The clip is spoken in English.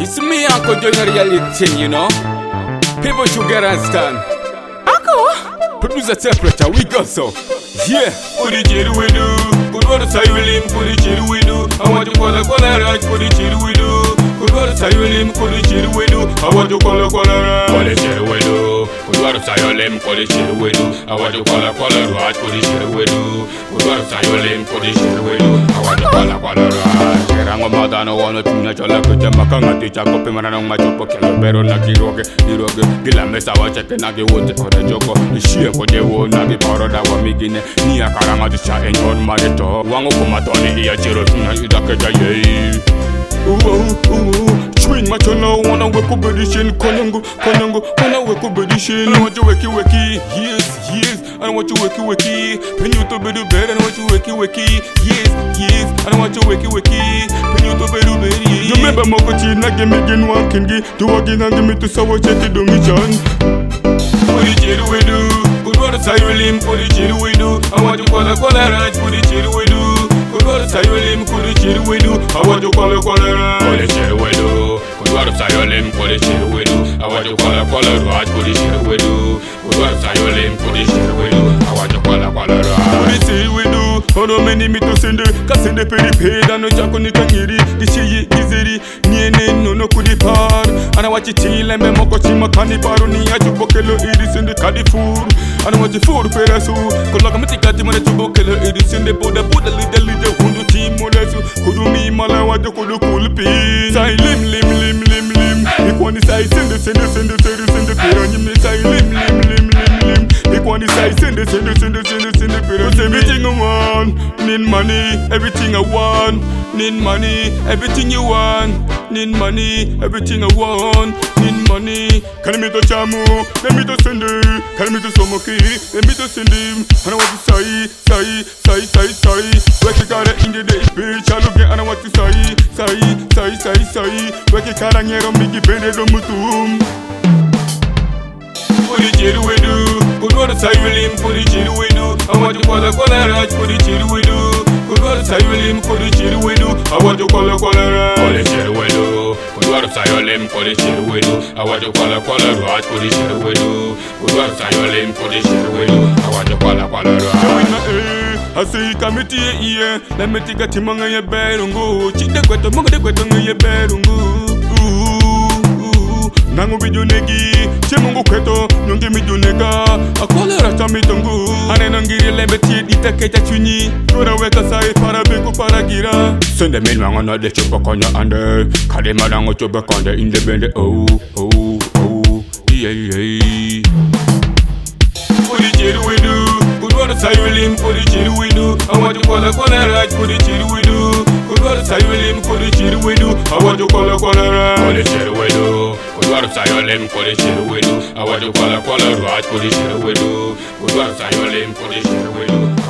It's me, Uncle, doing a reality thing, you know. People should get understand. Uncle? Producer temperature, we got so. Yeah. Put it here we do. Put what say with him. Put it here we do. I want to call a right. Put it here we do. Put what say with him. Put it here we do. I want to call a right. Put it here we do. Put what say with him. Put it here we do. I want to call a right. Put it here we do. Put what say with him. Put it here we do. I want to call a right. Kerang mata no one to na chola ko jama kanga ticha ko pe marana ma chopo kelo pero na giroge gila mesa wa cheke na ge wote ora joko shie ko de wo na ge paro da wa migine ni akaranga ticha enjon ma de to wango ko matoni iya chiro na ida ke jaye Swing my channel, wanna wake up edition, konyango, wanna wake up edition. I want you wakey, yes, I want you wakey, pen you to bed to bed, I want you wakey, yes, I want you wakey, pen you to bed to bed. You remember Mokochi, na give me again one kingi, to walk in and give me to sawa check it on me chan. Put it here we do, put what say with him, put it here we do. I want you call right, put it here we do. Put what say with him, put it here we do. I want you call right. Put it here we do. Put what say with him, put it here we do. I want you call right. Put it here we do. Put what say with him, put it here we do. I want you call right. Put it here we do. How many me to send kasende peri peda no chako ni kangiri dishiyi izeri niene no kudi par ana wachi chile me moko chima kani paru ni ajubokelo iri sende kadi fur ana wachi fur perasu kola kamati kati mane chubokelo iri sende boda lide hundu timo lesu kudumi mala wajo kudu kulpi sai lim ikwani sai sende pera nyimne sai lim ikwani sai sende pera everything I want need money everything I want need money everything you want need money everything I want need money can me to chamu let me to send can me to somoki let me to send him and I want to say work it out in the day bitch I look at and I want to say work it out and you're make it better than mutum. Put it here we do. Put what say with him. Put it here we do. I want to call a right. Put it here we do. Put what say with him. Put it here we do. I want to call a right. Put it here we do. Put what say with him. Put it here we do. I want to call a right. Put it here we do. Put what say with him. Put it here we do. I want to call a right. I say committee here. Let me take a timanga ye berungu. Chinde kweto mungu de kweto ye berungu. Nangu bidunegi, chemungu kweto, nyonge midunega. Akolera chamitongu, ane nangiri lembeti itakecha chuni. Tura weka sai para beku para gira. Sende milwanga na de chupa konya ande. Kade madango chupa konde independe. Yeah. Put it here we do. Put what say with him. Put it here we do. I want to call a right. Put it here we do. Put what say with him. Put it here we do. I want to call a right. Put it here we do. Put what say with him. Put it here we do. I want to call a right. Put it here we do. Put what say with him. Put it here we do.